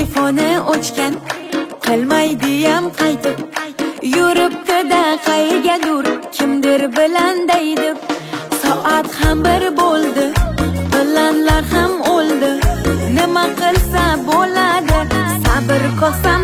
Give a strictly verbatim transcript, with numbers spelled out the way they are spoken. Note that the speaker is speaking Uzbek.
telefoni o'chgan, qilmaydiyam qaytib, yuribdi-da qaygadur, kimdir bilan deydi. Soat ham bir bo'ldi, planlar ham o'ldi. Nima qilsa bo'ladi, sabr qilsa